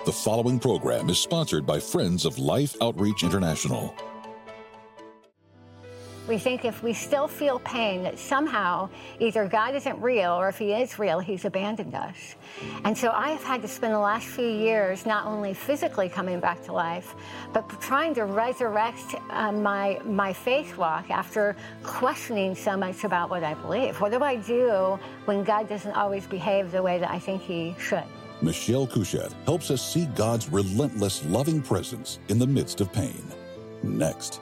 The following program is sponsored by Friends of Life Outreach International. We think if we still feel pain, that somehow either God isn't real, or if he is real, he's abandoned us. And so I have had to spend the last few years not only physically coming back to life, but trying to resurrect my faith walk after questioning so much about what I believe. What do I do when God doesn't always behave the way that I think he should? Michelle Couchette helps us see God's relentless, loving presence in the midst of pain. Next.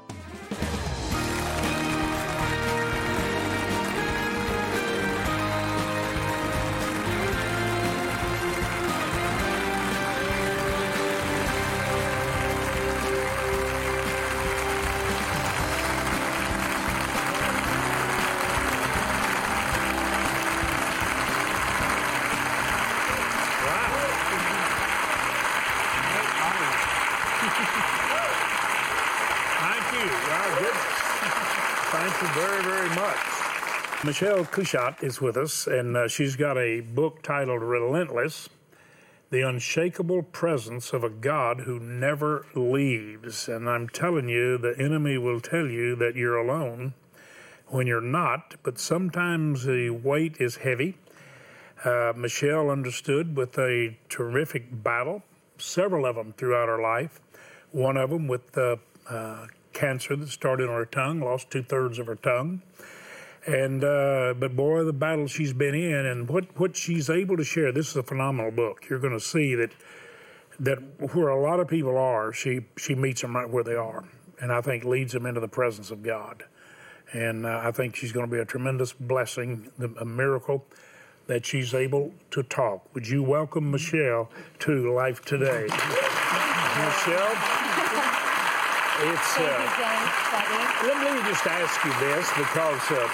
Michelle Couchette is with us, and she's got a book titled Relentless, The Unshakable Presence of a God Who Never Leaves. And I'm telling you, the enemy will tell you that you're alone when you're not, but sometimes the weight is heavy. Michelle understood with a terrific battle, several of them throughout her life. One of them with cancer that started on her tongue, lost 2/3 of her tongue. And but boy, the battle she's been in, and what she's able to share. This is a phenomenal book. You're going to see that where a lot of people are, she meets them right where they are, and I think leads them into the presence of God. And I think she's going to be a tremendous blessing, a miracle that she's able to talk. Would you welcome Michelle to Life Today? Michelle, it's. Thank you, James, Let me just ask you this, because.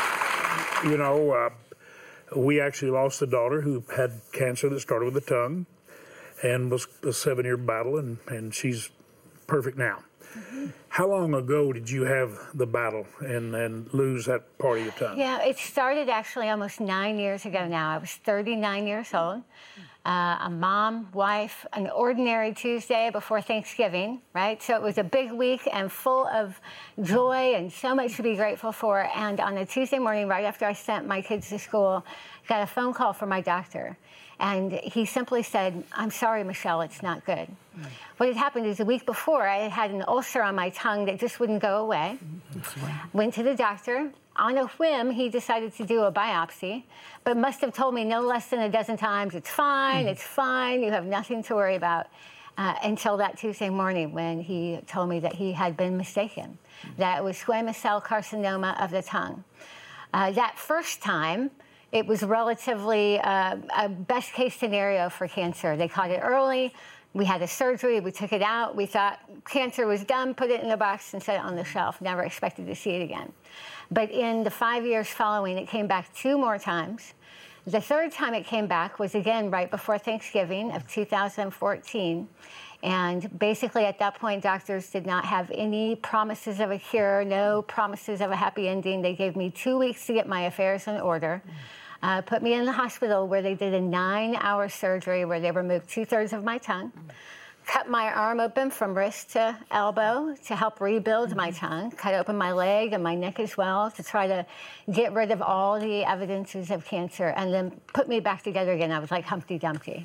We actually lost a daughter who had cancer that started with the tongue and was a 7-year battle, and she's perfect now. Mm-hmm. How long ago did you have the battle and lose that part of your tongue? Yeah, it started actually almost 9 years ago now. I was 39 years old. A mom, wife, an ordinary Tuesday before Thanksgiving, right? So it was a big week and full of joy and so much to be grateful for. And on a Tuesday morning, right after I sent my kids to school, got a phone call from my doctor. And he simply said, "I'm sorry, Michelle, it's not good." Mm. What had happened is the week before, I had an ulcer on my tongue that just wouldn't go away. Went to the doctor. On a whim, he decided to do a biopsy, but must have told me no less than a dozen times, it's fine, you have nothing to worry about, until that Tuesday morning when he told me that he had been mistaken, that it was squamous cell carcinoma of the tongue. That first time, it was relatively a best-case scenario for cancer. They caught it early. We had a surgery. We took it out. We thought cancer was done, put it in a box, and set it on the shelf. Never expected to see it again. But in the 5 years following, it came back 2 more times. The third time it came back was again right before Thanksgiving of 2014. And basically at that point, doctors did not have any promises of a cure, no promises of a happy ending. They gave me 2 weeks to get my affairs in order. Put me in the hospital where they did a 9-hour surgery where they removed 2/3 of my tongue, cut my arm open from wrist to elbow to help rebuild my tongue, cut open my leg and my neck as well to try to get rid of all the evidences of cancer, and then put me back together again. I was like Humpty Dumpty.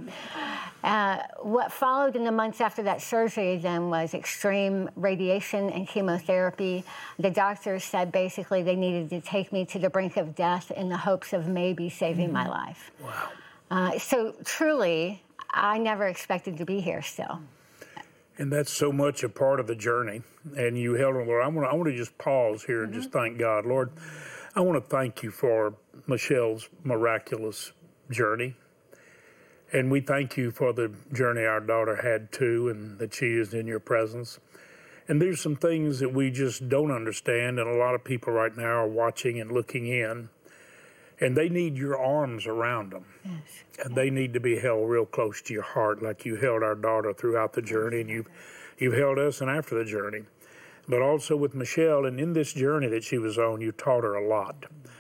What followed in the months after that surgery then was extreme radiation and chemotherapy. The doctors said basically they needed to take me to the brink of death in the hopes of maybe saving my life. Wow. So truly, I never expected to be here still. And that's so much a part of the journey. And you held on, Lord. I want to just pause here and just thank God. Lord, I want to thank you for Michelle's miraculous journey. And we thank you for the journey our daughter had too, and that she is in your presence. And there's some things that we just don't understand, and a lot of people right now are watching and looking in. And they need your arms around them. Yes. And they need to be held real close to your heart, like you held our daughter throughout the journey, and you've held us and after the journey. But also with Michelle, and in this journey that she was on, you taught her a lot.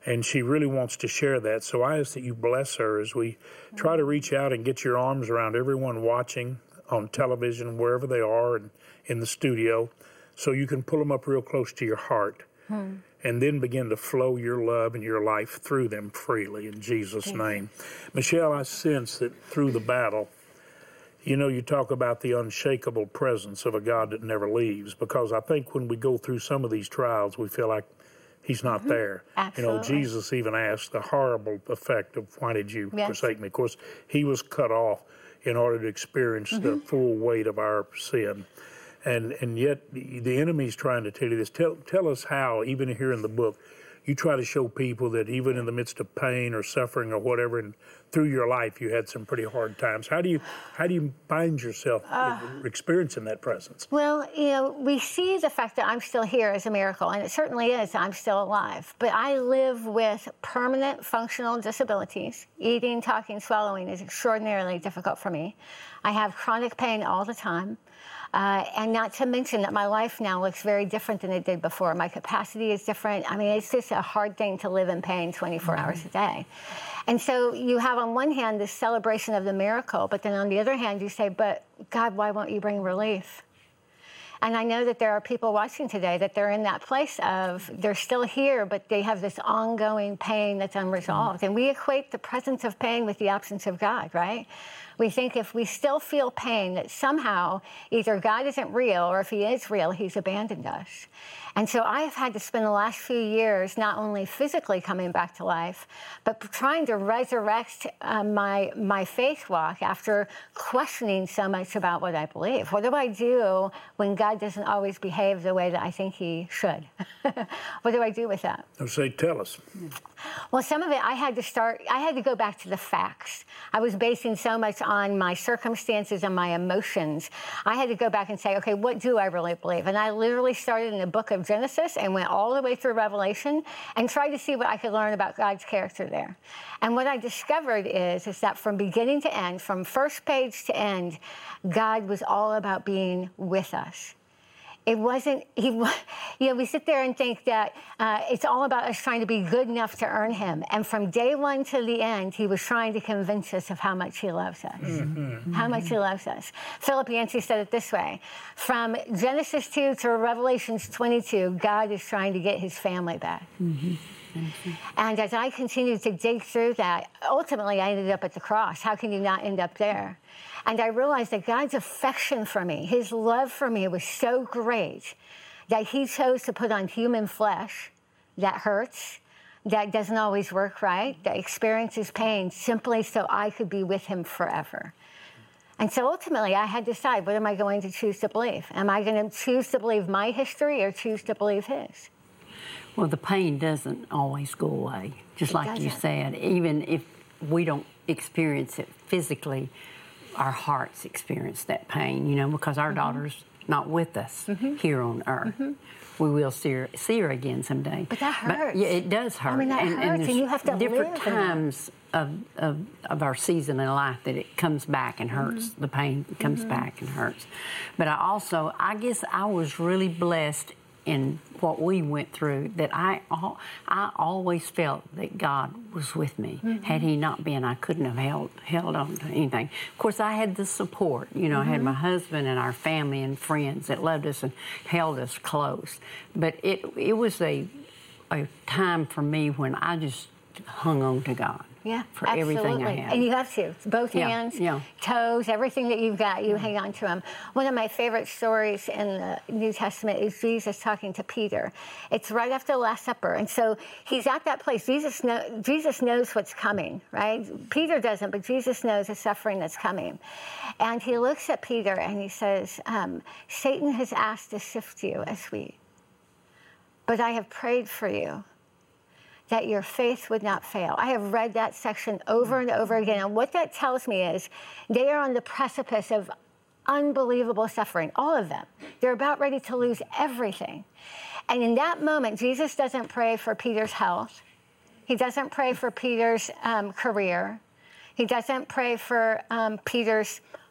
and she really wants to share that. So I ask that you bless her as we try to reach out and get your arms around everyone watching on television, wherever they are, and in the studio, so you can pull them up real close to your heart and then begin to flow your love and your life through them freely in Jesus' name. Michelle, I sense that through the battle, you know, you talk about the unshakable presence of a God that never leaves, because I think when we go through some of these trials, we feel like He's not there. Absolutely. You know, Jesus even asked the horrible effect of, why did you forsake me? Of course, He was cut off in order to experience the full weight of our sin. And yet the enemy's trying to tell you this. Tell us how, even here in the book, you try to show people that even in the midst of pain or suffering or whatever, and through your life you had some pretty hard times. How do you find yourself experiencing that presence? Well, you know, we see the fact that I'm still here as a miracle, and it certainly is. I'm still alive. But I live with permanent functional disabilities. Eating, talking, swallowing is extraordinarily difficult for me. I have chronic pain all the time. And not to mention that my life now looks very different than it did before. My capacity is different. I mean, it's just a hard thing to live in pain 24 hours a day. And so you have on one hand this celebration of the miracle, but then on the other hand you say, but God, why won't you bring relief? And I know that there are people watching today that they're in that place of they're still here, but they have this ongoing pain that's unresolved. And we equate the presence of pain with the absence of God, right? We think if we still feel pain, that somehow either God isn't real, or if He is real, He's abandoned us. And so I have had to spend the last few years not only physically coming back to life, but trying to resurrect my faith walk after questioning so much about what I believe. What do I do when God doesn't always behave the way that I think He should? What do I do with that? So tell us. Well, some of it I had to go back to the facts. I was basing so much on my circumstances and my emotions. I had to go back and say, okay, what do I really believe? And I literally started in the book of Genesis and went all the way through Revelation and tried to see what I could learn about God's character there. And what I discovered is that from beginning to end, from first page to end, God was all about being with us. It wasn't, we sit there and think that it's all about us trying to be good enough to earn Him. And from day one to the end, He was trying to convince us of how much He loves us. How much He loves us. Philip Yancey said it this way: from Genesis 2 to Revelations 22, God is trying to get His family back. And as I continued to dig through that, ultimately I ended up at the cross. How can you not end up there? And I realized that God's affection for me, His love for me was so great that He chose to put on human flesh that hurts, that doesn't always work right, that experiences pain, simply so I could be with Him forever. And so ultimately I had to decide, what am I going to choose to believe? Am I going to choose to believe my history or choose to believe His? Well, the pain doesn't always go away, just like you said. Even if we don't experience it physically, our hearts experience that pain, you know, because our daughter's not with us here on earth. We will see her again someday. But that hurts. But, yeah, it does hurt. I mean, that hurts, and you have to different live times of our season in life that it comes back and hurts. The pain comes back and hurts. But I guess I was really blessed in what we went through, that I always felt that God was with me. Had He not been, I couldn't have held on to anything. Of course, I had the support. You know, I had my husband and our family and friends that loved us and held us close. But it was a time for me when I just hung on to God. Yeah, for everything I had. And you have to. Both hands, toes, everything that you've got, you hang on to Him. One of my favorite stories in the New Testament is Jesus talking to Peter. It's right after the Last Supper. And so He's at that place. Jesus knows what's coming, right? Peter doesn't, but Jesus knows the suffering that's coming. And He looks at Peter and He says, Satan has asked to sift you as wheat, but I have prayed for you, that your faith would not fail. I have read that section over and over again, and what that tells me is they are on the precipice of unbelievable suffering, all of them. They're about ready to lose everything. And in that moment, Jesus doesn't pray for Peter's health. He doesn't pray for Peter's career. He doesn't pray for Peter's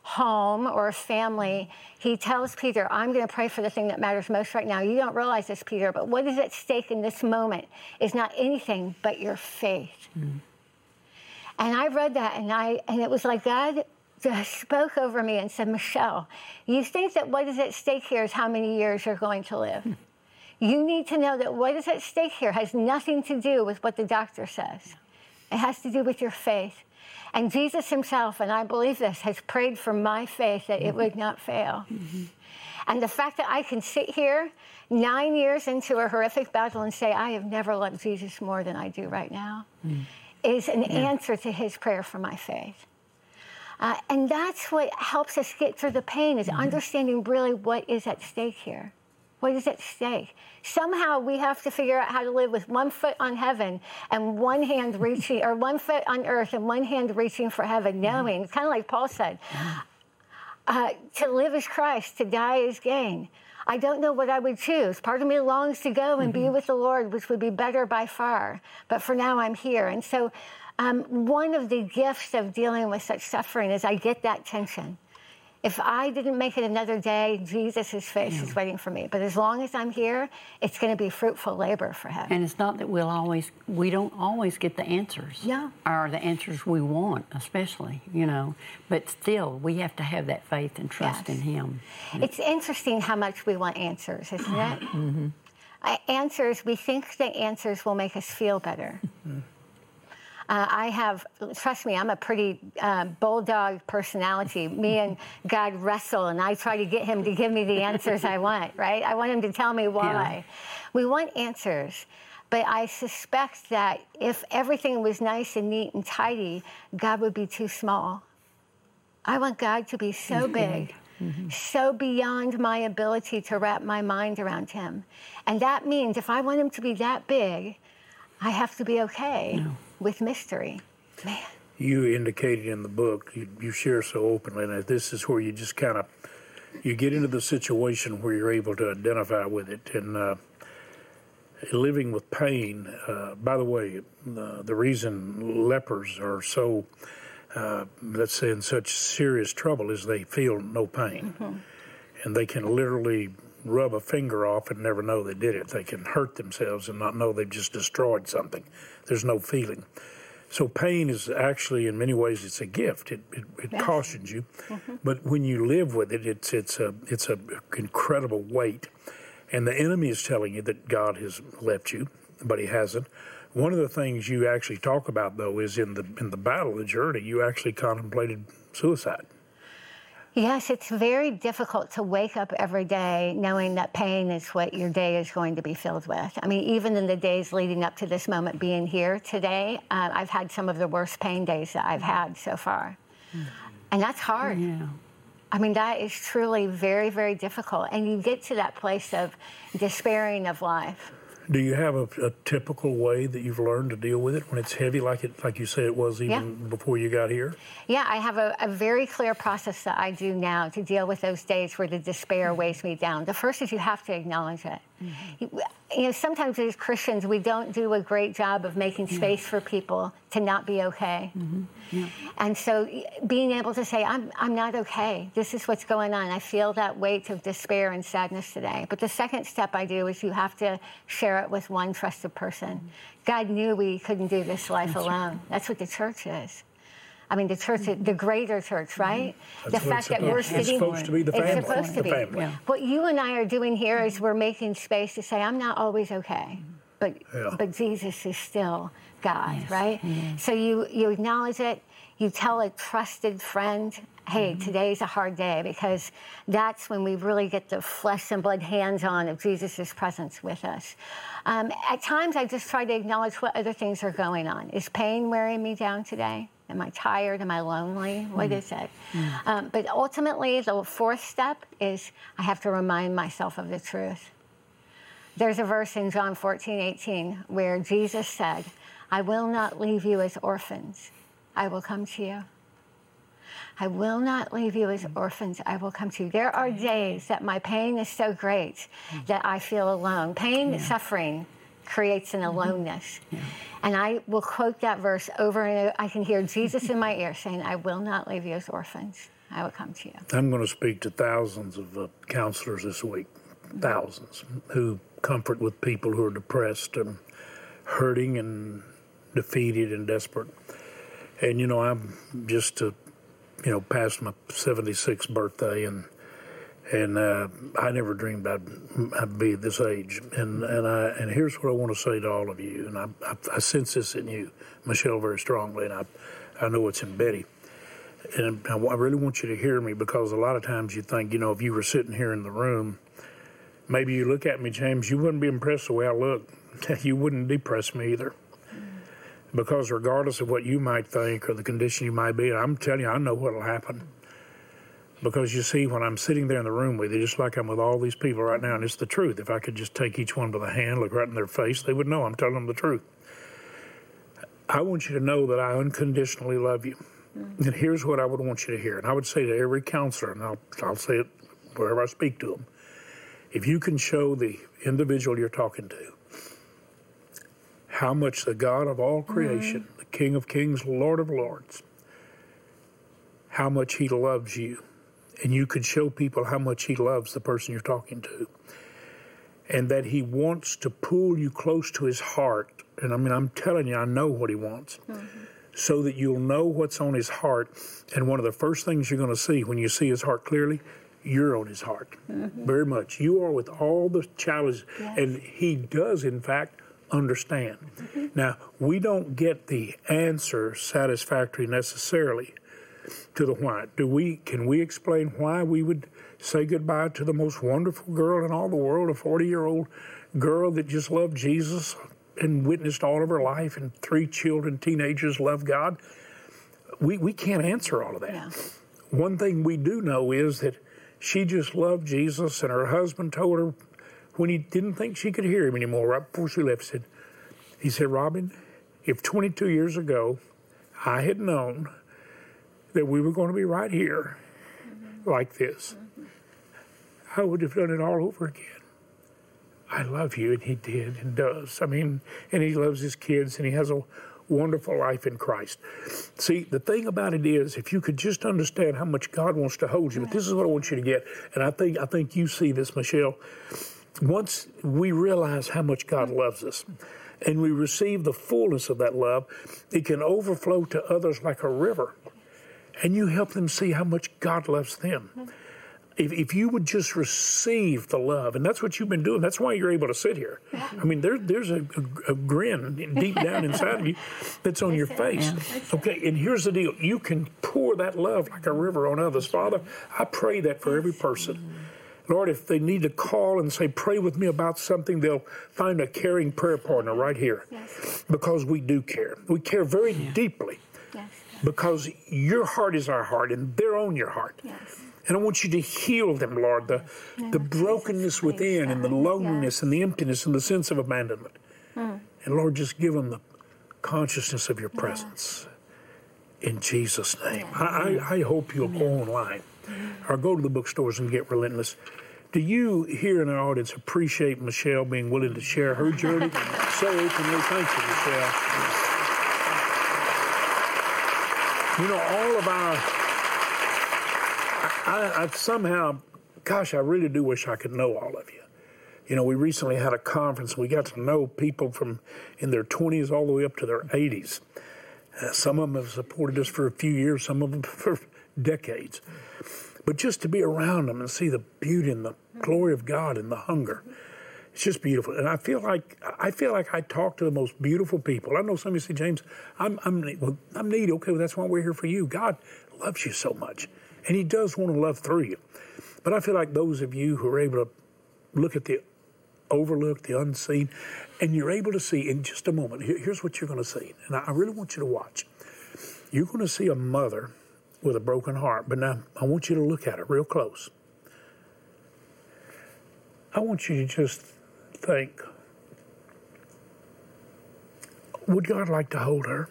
home or a family, he tells Peter, I'm going to pray for the thing that matters most right now. You don't realize this, Peter, but what is at stake in this moment is not anything but your faith. Mm. And I read that, and it was like God just spoke over me and said, Michelle, you think that what is at stake here is how many years you're going to live. Mm. You need to know that what is at stake here has nothing to do with what the doctor says. It has to do with your faith. And Jesus himself, and I believe this, has prayed for my faith that it would not fail. Mm-hmm. And the fact that I can sit here 9 years into a horrific battle and say, I have never loved Jesus more than I do right now, is an answer to his prayer for my faith. And that's what helps us get through the pain, is understanding really what is at stake here. What is at stake? Somehow we have to figure out how to live with one foot on heaven and one hand reaching, or 1 foot on earth and one hand reaching for heaven, knowing, kind of like Paul said, to live is Christ, to die is gain. I don't know what I would choose. Part of me longs to go and be with the Lord, which would be better by far. But for now, I'm here. And so one of the gifts of dealing with such suffering is I get that tension. If I didn't make it another day, Jesus' face is waiting for me. But as long as I'm here, it's going to be fruitful labor for heaven. And it's not that we don't always get the answers. Yeah. Or the answers we want, especially, But still, we have to have that faith and trust in him. It's interesting how much we want answers, isn't it? Mm-hmm. Answers, we think the answers will make us feel better. Trust me, I'm a pretty bulldog personality. Me and God wrestle, and I try to get him to give me the answers I want, right? I want him to tell me why. Yeah. We want answers, but I suspect that if everything was nice and neat and tidy, God would be too small. I want God to be so big, so beyond my ability to wrap my mind around him. And that means if I want him to be that big, I have to be okay with mystery. Man. You indicated in the book, you share so openly that this is where you just kind of, you get into the situation where you're able to identify with it. And living with pain, by the way, the reason lepers are so, let's say, in such serious trouble is they feel no pain. Mm-hmm. And they can literally rub a finger off and never know they did it. They can hurt themselves and not know they've just destroyed something. There's no feeling. So pain is actually, in many ways, it's a gift. It cautions you. Mm-hmm. But when you live with it, it's a incredible weight. And the enemy is telling you that God has left you, but he hasn't. One of the things you actually talk about, though, is in the battle, the journey, you actually contemplated suicide. Yes, it's very difficult to wake up every day knowing that pain is what your day is going to be filled with. I mean, even in the days leading up to this moment being here today, I've had some of the worst pain days that I've had so far. Mm-hmm. And that's hard. Yeah. I mean, that is truly very, very difficult. And you get to that place of despairing of life. Do you have a typical way that you've learned to deal with it when it's heavy, like you say it was even before you got here? Yeah, I have a very clear process that I do now to deal with those days where the despair weighs me down. The first is you have to acknowledge it. Mm-hmm. Sometimes as Christians, we don't do a great job of making space for people to not be okay. Mm-hmm. Yeah. And so being able to say, I'm not okay. This is what's going on. I feel that weight of despair and sadness today. But the second step I do is you have to share it with one trusted person. Mm-hmm. God knew we couldn't do this life alone. Right. That's what the church is. I mean, the church, the greater church, right? The fact that we're sitting... It's supposed to be the family. It's supposed to be. Yeah. What you and I are doing here is we're making space to say, I'm not always okay, but Jesus is still God, right? Yes. So you acknowledge it. You tell a trusted friend, hey, today's a hard day, because that's when we really get the flesh and blood hands-on of Jesus' presence with us. At times, I just try to acknowledge what other things are going on. Is pain wearing me down today? Am I tired? Am I lonely? What is it? But ultimately, the fourth step is I have to remind myself of the truth. There's a verse in John 14:18 where Jesus said, I will not leave you as orphans. I will come to you. I will not leave you as orphans. I will come to you. There are days that my pain is so great that I feel alone. Pain, suffering creates an aloneness. Yeah. And I will quote that verse over and over. I can hear Jesus in my ear saying, I will not leave you as orphans. I would come to you. I'm going to speak to thousands of counselors this week, thousands, who comfort with people who are depressed and hurting and defeated and desperate. And, I'm just, past my 76th birthday, and I never dreamed I'd be this age. And here's what I want to say to all of you, and I sense this in you, Michelle, very strongly, and I know it's in Betty. And I really want you to hear me, because a lot of times you think, if you were sitting here in the room, maybe you look at me, James, you wouldn't be impressed the way I look. You wouldn't depress me either. Because regardless of what you might think or the condition you might be, I'm telling you, I know what will happen. Because you see, when I'm sitting there in the room with you, just like I'm with all these people right now, and it's the truth. If I could just take each one by the hand, look right in their face, they would know I'm telling them the truth. I want you to know that I unconditionally love you. And here's what I would want you to hear. And I would say to every counselor, and I'll say it wherever I speak to them, if you can show the individual you're talking to how much the God of all creation, the King of Kings, Lord of Lords, how much he loves you, and you could show people how much he loves the person you're talking to, and that he wants to pull you close to his heart. And I'm telling you, I know what he wants. So that you'll know what's on his heart. And one of the first things you're going to see when you see his heart clearly, you're on his heart. Very much. You are with all the challenges. Yes. And he does, in fact, understand. Now, we don't get the answer satisfactory necessarily to the why. Can we explain why we would say goodbye to the most wonderful girl in all the world, a 40-year-old girl that just loved Jesus and witnessed all of her life, and 3 children, teenagers, love God? We can't answer all of that. Yeah. One thing we do know is that she just loved Jesus, and her husband told her when he didn't think she could hear him anymore, right before she left, he said, Robin, if 22 years ago I had known that we were going to be right here like this, I would have done it all over again. I love you, and he did and does. And he loves his kids, and he has a wonderful life in Christ. See, the thing about it is, if you could just understand how much God wants to hold you, but this is what I want you to get, and I think you see this, Michelle. Once we realize how much God loves us, and we receive the fullness of that love, it can overflow to others like a river, and you help them see how much God loves them. If you would just receive the love, and that's what you've been doing. That's why you're able to sit here. There's a grin deep down inside of you that's on your face. Okay, and here's the deal. You can pour that love like a river on others. Father, I pray that for every person. Lord, if they need to call and say, pray with me about something, they'll find a caring prayer partner right here. Because we do care. We care very deeply. Because your heart is our heart, and they're on your heart. And I want you to heal them, Lord, the brokenness within, and the loneliness and the emptiness and the sense of abandonment. And Lord, just give them the consciousness of your presence. In Jesus' name. I hope you'll go online or go to the bookstores and get Relentless. Do you here in our audience appreciate Michelle being willing to share her journey so openly? Thank you, Michelle. All of our... I somehow, gosh, I really do wish I could know all of you. We recently had a conference. We got to know people from in their 20s all the way up to their 80s. Some of them have supported us for a few years, some of them for decades. But just to be around them and see the beauty and the glory of God and the hunger, it's just beautiful. And I feel like I talk to the most beautiful people. I know some of you say, James, I'm needy. Okay, well, that's why we're here for you. God loves you so much. And he does want to love through you. But I feel like those of you who are able to look at the overlooked, the unseen, and you're able to see in just a moment, here's what you're going to see. And I really want you to watch. You're going to see a mother with a broken heart. But now I want you to look at it real close. I want you to just think, would God like to hold her?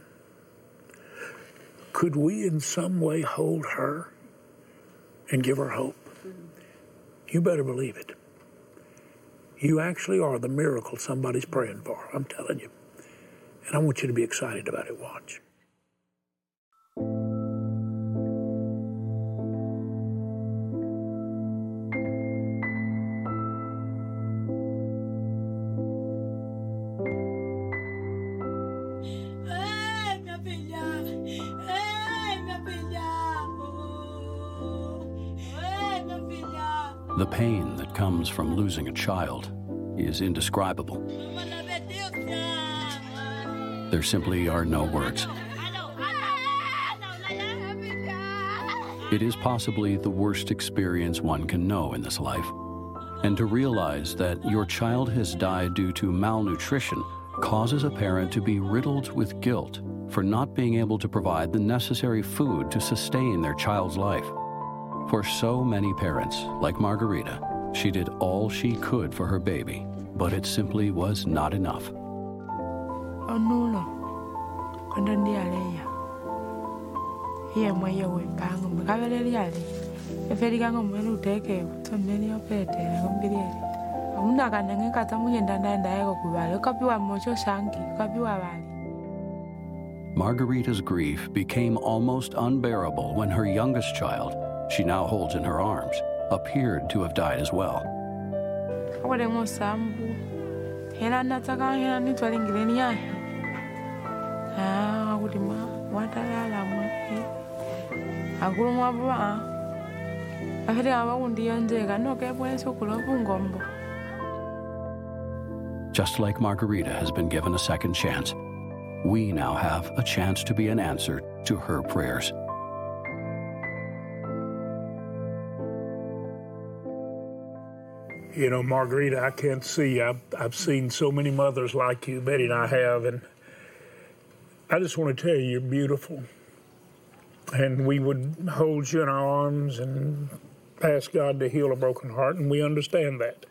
Could we in some way hold her and give her hope? You better believe it. You actually are the miracle somebody's praying for, I'm telling you. And I want you to be excited about it. Watch. The pain that comes from losing a child is indescribable. There simply are no words. It is possibly the worst experience one can know in this life. And to realize that your child has died due to malnutrition causes a parent to be riddled with guilt for not being able to provide the necessary food to sustain their child's life. For so many parents, like Margarita, she did all she could for her baby, but it simply was not enough. Margarita's grief became almost unbearable when her youngest child, she now holds in her arms, appeared to have died as well. Just like Margarita has been given a second chance, we now have a chance to be an answer to her prayers. You know, Margarita, I can't see. I've seen so many mothers like you, Betty and I have, and I just want to tell you, you're beautiful. And we would hold you in our arms and ask God to heal a broken heart, and we understand that.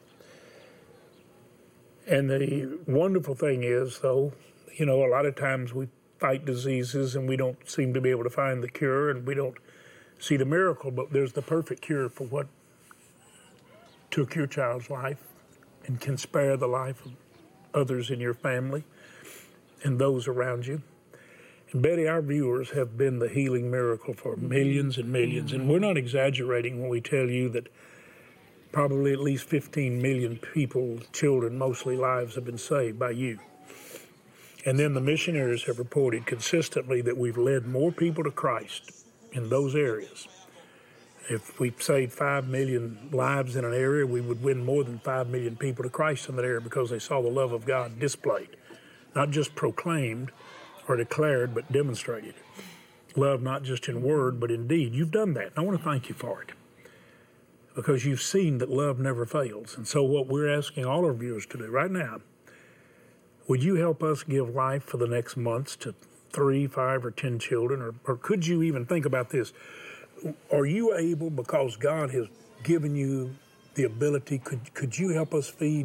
And the wonderful thing is, though, you know, a lot of times we fight diseases and we don't seem to be able to find the cure and we don't see the miracle, but there's the perfect cure for what took your child's life and can spare the life of others in your family and those around you. And Betty, our viewers have been the healing miracle for millions and millions, and we're not exaggerating when we tell you that probably at least 15 million people, children, mostly lives, have been saved by you. And then the missionaries have reported consistently that we've led more people to Christ in those areas. If we saved 5 million lives in an area, we would win more than 5 million people to Christ in that area because they saw the love of God displayed, not just proclaimed or declared, but demonstrated. Love not just in word, but in deed. You've done that, and I want to thank you for it because you've seen that love never fails. And so what we're asking all our viewers to do right now, would you help us give life for the next months to 3, 5, or 10 children? Or could you even think about this? Are you able, because God has given you the ability, could you help us feed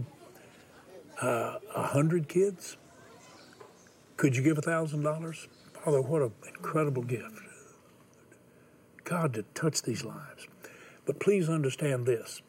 100 kids? Could you give $1,000? Father, what an incredible gift. God, to touch these lives. But please understand this.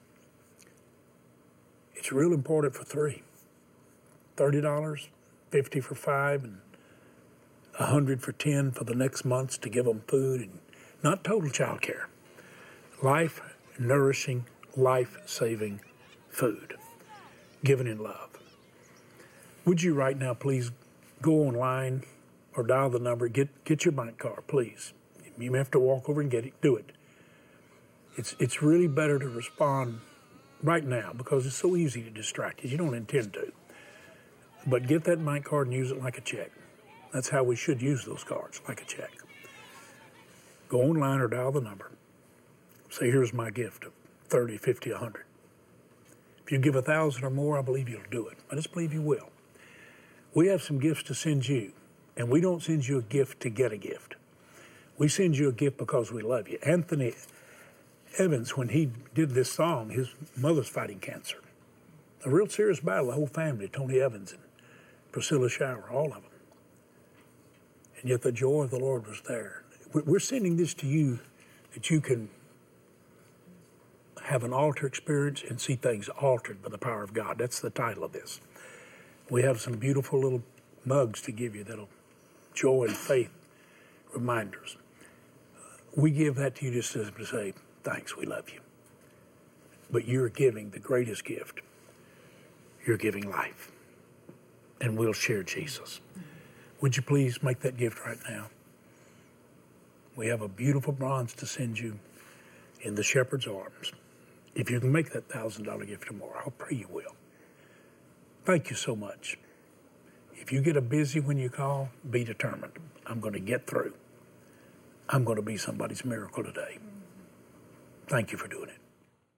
It's real important for 3. $30, $50 for 5, and $100 for 10 for the next months to give them food, and not total child care. Life-nourishing, life-saving food given in love. Would you right now please go online or dial the number, get your bank card, please. You may have to walk over and get it, do it. It's really better to respond right now because it's so easy to distract you. You don't intend to. But get that bank card and use it like a check. That's how we should use those cards, like a check. Go online or dial the number. Say, here's my gift of 30, 50, 100. If you give 1,000 or more, I believe you'll do it. I just believe you will. We have some gifts to send you, and we don't send you a gift to get a gift. We send you a gift because we love you. Anthony Evans, when he did this song, his mother's fighting cancer. A real serious battle, the whole family, Tony Evans and Priscilla Shower, all of them. And yet the joy of the Lord was there. We're sending this to you that you can have an altar experience and see things altered by the power of God. That's the title of this. We have some beautiful little mugs to give you that'll joy and faith reminders. We give that to you just to say, thanks, we love you. But you're giving the greatest gift. You're giving life. And we'll share Jesus. Would you please make that gift right now? We have a beautiful bronze to send you in the shepherd's arms. If you can make that $1,000 gift tomorrow, I'll pray you will. Thank you so much. If you get a busy when you call, be determined. I'm going to get through. I'm going to be somebody's miracle today. Thank you for doing it.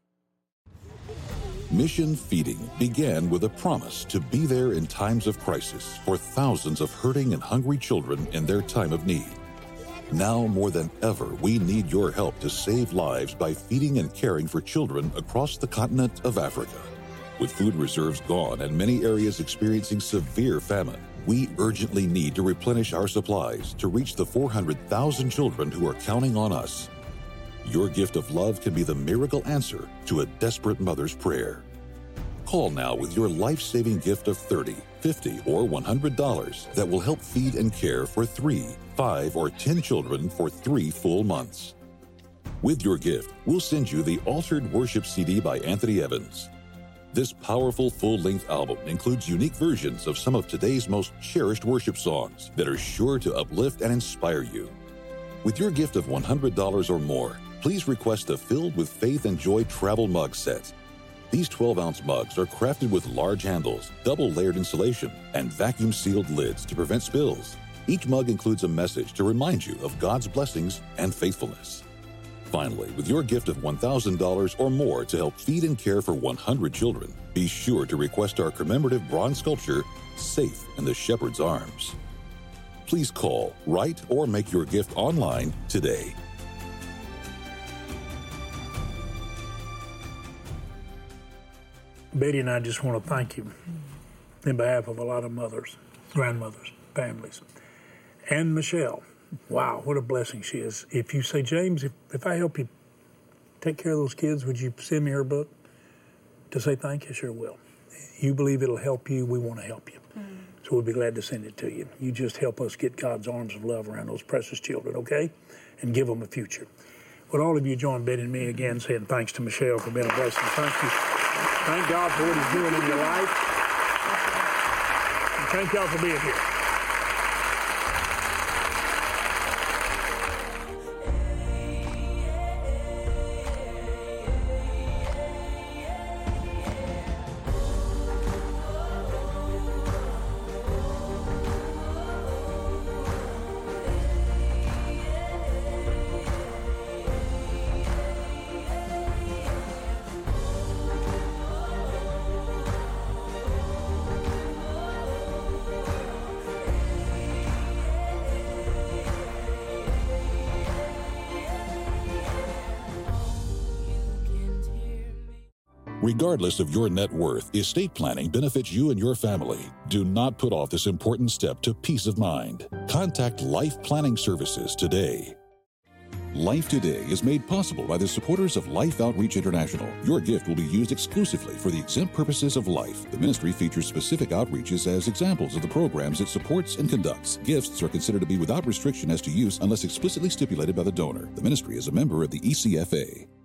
Mission Feeding began with a promise to be there in times of crisis for thousands of hurting and hungry children in their time of need. Now more than ever, we need your help to save lives by feeding and caring for children across the continent of Africa. With food reserves gone and many areas experiencing severe famine, we urgently need to replenish our supplies to reach the 400,000 children who are counting on us. Your gift of love can be the miracle answer to a desperate mother's prayer. Call now with your life-saving gift of $30, $50, or $100 that will help feed and care for 3, 5, or 10 children for 3 full months. With your gift, we'll send you the Altered Worship CD by Anthony Evans. This powerful full-length album includes unique versions of some of today's most cherished worship songs that are sure to uplift and inspire you. With your gift of $100 or more, please request the Filled with Faith and Joy travel mug set. These 12-ounce mugs are crafted with large handles, double-layered insulation, and vacuum-sealed lids to prevent spills. Each mug includes a message to remind you of God's blessings and faithfulness. Finally, with your gift of $1,000 or more to help feed and care for 100 children, be sure to request our commemorative bronze sculpture, Safe in the Shepherd's Arms. Please call, write, or make your gift online today. Betty and I just want to thank you in behalf of a lot of mothers, grandmothers, families, and Michelle. Wow, what a blessing she is. If you say, James, if I help you take care of those kids, would you send me her book to say thank you? Sure will. You believe it'll help you, we want to help you. So we'll be glad to send it to you. You just help us get God's arms of love around those precious children, okay? And give them a future. Would all of you join Betty and me again saying thanks to Michelle for being a blessing. Thank you. Thank God for what he's doing in your life. And thank y'all for being here. Regardless of your net worth, estate planning benefits you and your family. Do not put off this important step to peace of mind. Contact Life Planning Services today. Life Today is made possible by the supporters of Life Outreach International. Your gift will be used exclusively for the exempt purposes of life. The ministry features specific outreaches as examples of the programs it supports and conducts. Gifts are considered to be without restriction as to use unless explicitly stipulated by the donor. The ministry is a member of the ECFA.